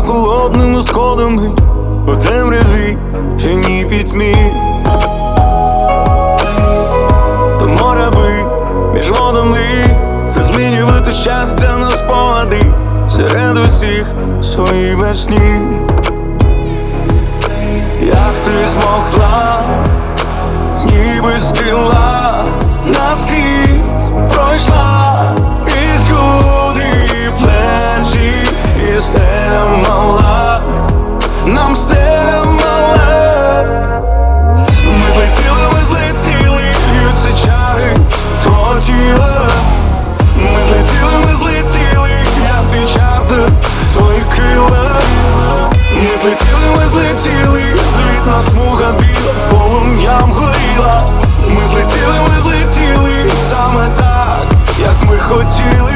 холодними сходами у темряві п'яній пітьмі. До моря би між водами розмінювати щастя на спогади серед усіх своїй весні. Як ти змогла, ніби стріла, наскрізь пройшла із груди і плечі, і стеля мала, нам стеля мала. Ми злетіли, б'ються чари твого тіла. Ми злетіли, я твій чартер, твої крила. Ми злетіли, злітна смуга біла, полум'ям горіла. Ми злетіли, саме так, як ми хотіли.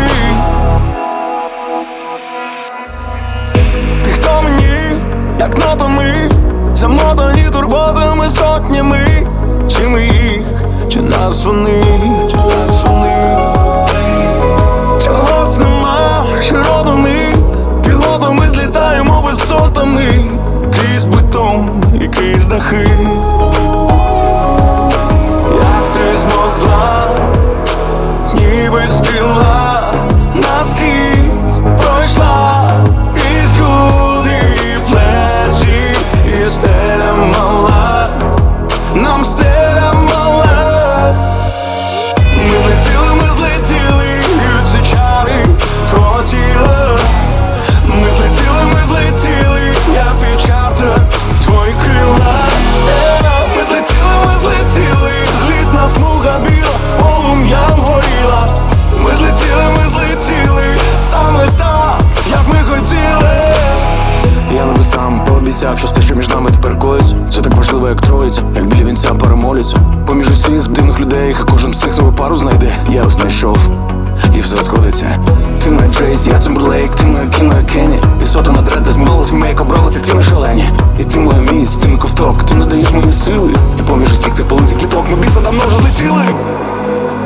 Ти хто мені, як нотами, замотані турботами сотнями. Чи ми їх, чи нас вони? Чогось нема, широтами, пілотами злітаємо висотами, крізь бетон і крізь дахи. Як ти змогла, ніби стріла, наскрізь пройшла із груди і плечі, і стеля мала, нам стеля мала. Ми злетіли, б'ються чари твого тіла. Ми злетіли, я твій чартер, твої крила. Ми злетіли, злітна смуга біла, полум'ям горіла. Ми злетіли, саме так, як ми хотіли. Я небесам пообіцяв, що все, що між нами тепер коїться, це так важливо, як троїця, як біля вінця перемоляться. Поміж усіх дивних людей, хай кожен з цих нову пару знайде. Я ось знайшов, і все сходиться. Ти моя Джейс, я Тимберлейк, ти моя Кім, моя Кенні. І сота на дред, де змивалась мій мейк, обралася стіни шалені. І ти моя міць, ти мій ковток, ти надаєш мені сили. І поміж усіх тих полиць і кліток ми біса давно вже злетіли.